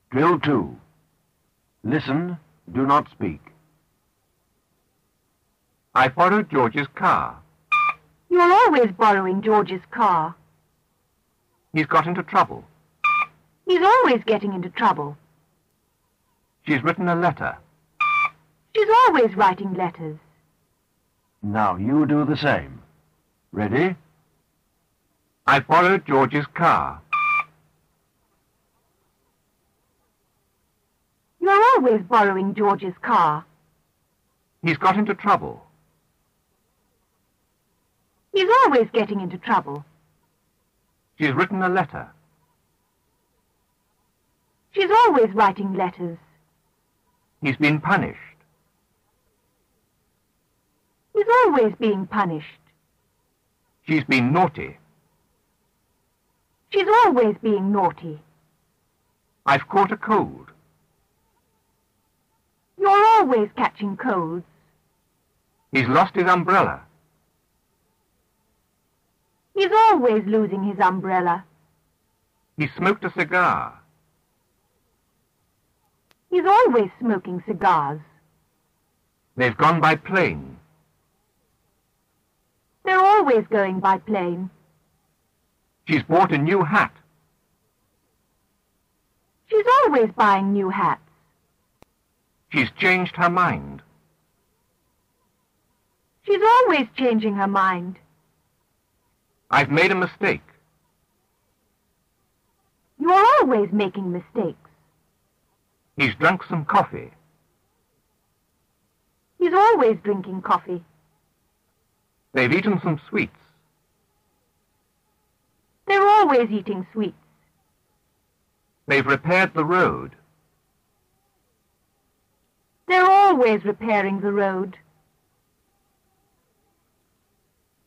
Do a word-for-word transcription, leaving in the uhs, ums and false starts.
Drill two. Listen, do not speak. I borrowed George's car. You're always borrowing George's car. He's got into trouble. He's always getting into trouble. She's written a letter. She's always writing letters. Now you do the same. Ready? I borrowed George's car. You're always borrowing George's car. He's got into trouble. He's always getting into trouble. She's written a letter. She's always writing letters. He's been punished. He's always being punished. She's been naughty. She's always being naughty. I've caught a cold. You're always catching colds. He's lost his umbrella. He's always losing his umbrella. He smoked a cigar. He's always smoking cigars. They've gone by plane. They're always going by plane. She's bought a new hat. She's always buying new hats. She's changed her mind. She's always changing her mind. I've made a mistake. You're always making mistakes. He's drunk some coffee. He's always drinking coffee. They've eaten some sweets. They're always eating sweets. They've repaired the road. They're always repairing the road.